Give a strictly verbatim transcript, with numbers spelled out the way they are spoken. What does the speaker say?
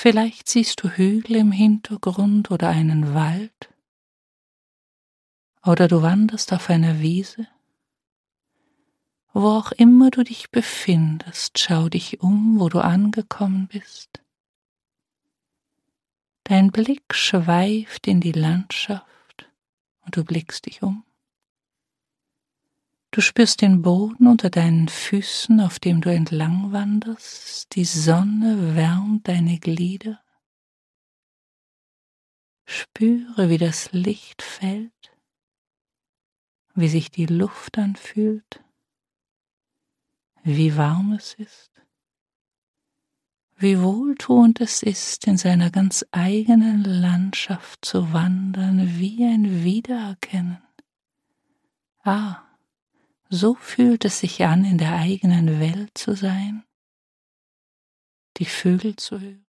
Vielleicht siehst du Hügel im Hintergrund oder einen Wald, oder du wanderst auf einer Wiese. Wo auch immer du dich befindest, schau dich um, wo du angekommen bist. Dein Blick schweift in die Landschaft und du blickst dich um. Du spürst den Boden unter deinen Füßen, auf dem du entlang wanderst. Die Sonne wärmt deine Glieder. Spüre, wie das Licht fällt, wie sich die Luft anfühlt, wie warm es ist, wie wohltuend es ist, in seiner ganz eigenen Landschaft zu wandern, wie ein Wiedererkennen. Ah, so fühlt es sich an, in der eigenen Welt zu sein, die Vögel zu hören,